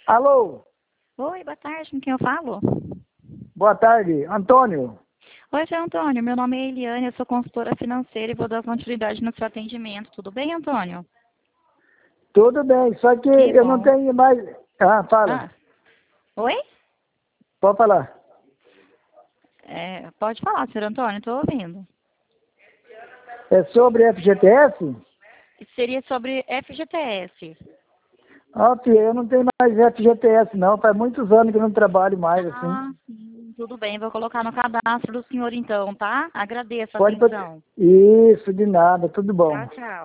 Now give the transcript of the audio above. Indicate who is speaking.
Speaker 1: Alô,
Speaker 2: Oi, boa tarde, com quem eu falo?
Speaker 1: boa tarde, Antônio.
Speaker 2: Oi, seu Antônio, meu nome é Eliane, eu sou consultora financeira e vou dar continuidade no seu atendimento. Tudo bem, Antônio?
Speaker 1: Tudo bem, só que
Speaker 2: Que
Speaker 1: eu não
Speaker 2: bom.
Speaker 1: tenho mais... fala,
Speaker 2: Ah, oi?
Speaker 1: pode falar.
Speaker 2: Pode falar, senhor Antônio, estou ouvindo.
Speaker 1: É sobre FGTS?
Speaker 2: Seria sobre FGTS.
Speaker 1: Filha, eu não tenho mais FGTS não, faz muitos anos que eu não trabalho mais assim.
Speaker 2: Ah, sim, tudo bem, vou colocar no cadastro do senhor então, tá? Agradeço a
Speaker 1: Pode...
Speaker 2: atenção.
Speaker 1: Isso, de nada, tudo bom.
Speaker 2: Tchau, tchau.